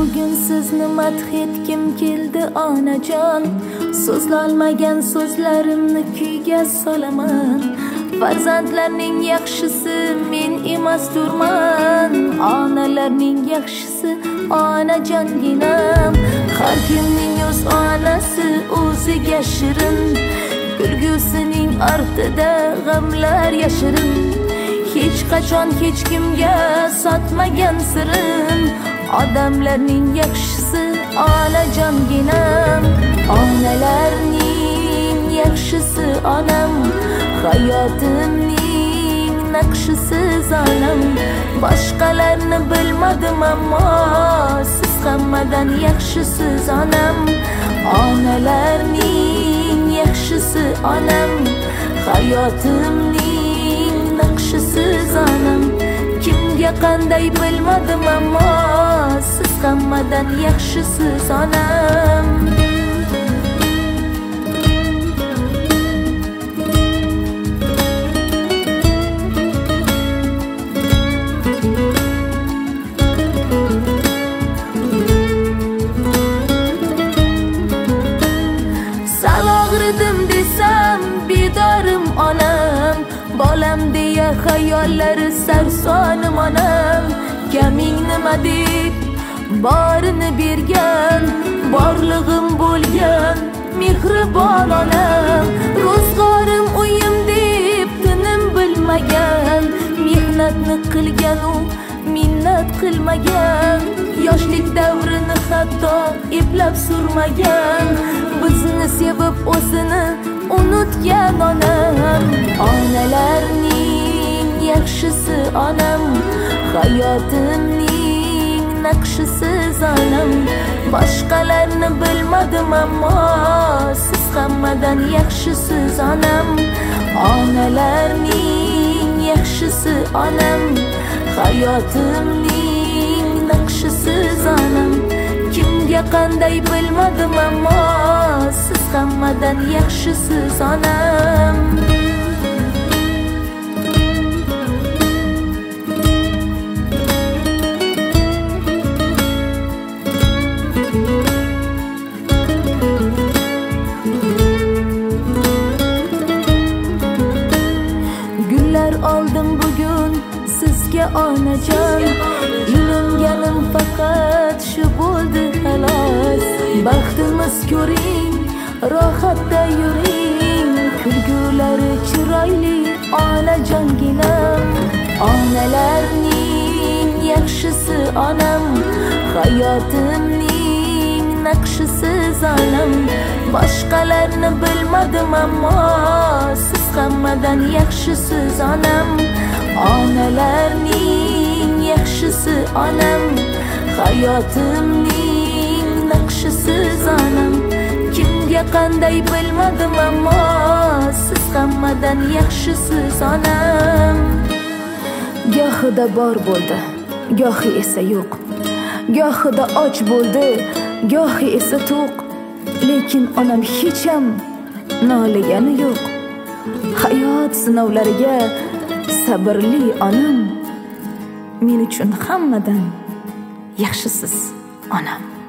bugun sizni madh etgim keldi onajon. So'zlolmagan so'zlarimni kuyga solaman. Farzandlarning yaxshisi men emasdurman. Onalarning yaxshisi onajonginam. Har kimning o'z onasi o'ziga shirin. Kulgusining ortida g'amlar yashirin. Hech qachon hech kimga sotmagan sirin. Odamlarning yaxshisi onajonginam. Onalarning yaxshisi onam. Hayotimning naqshisiz onam. Boshqalarni bilmadim ammo siz hammadan yaxshisiz onam. Onalarning yaxshisi onam. Hayotimning naqshisiz onam. Kimga qanday bilmadim ammo siz hammadan yaxshisiz onam. Desam bedorim onam. Bolam deya xayollari sarsonim onam. Kaming nima deb borini bergan, borlig'im bo'lgan mehribon onam. Ro'zg'orim uyim deb tinim bilmagan, mehnatni qilgan u minnat qilmagan. Yoshlik davrini hatto eplab surmagan. Bizni sevib o'zini unutgan onam. Onalarning yaxshisi onam. Hayotimning naqshisiz onam. Boshqalarni bilmadim ammo siz hammadan yaxshisiz onam. Onalarning yaxshisi onam. Hayotimning naqshisiz onam. Kimga qanday bilmadim ammo siz hammadan yaxshisiz onam. Gullar oldim bugun sizga onajon. Ilinganim faqat shu bo'ldi xolos. Baxtimiz ko'ring, rohatda yuring. Kulgulari chiroyli onajonginam. Onalarning yaxshisi onam. Hayotimning naqshisiz onam. Boshqalarni bilmadim ammo siz hammadan yaxshisiz onam. Onalarning yaxshisi onam. Hayotimning naqshisiz onam. Kimga qanday bilmadim ammo siz hammadan yaxshisiz onam. Gohida bor bo'ldi, gohi esa yo'q. Gohida och bo'ldi, gohi esa to'q. Lekin onam hech ham nolagani yo'q. Hayot sinovlariga sabrli onam. Men uchun hammadan yaxshisiz onam.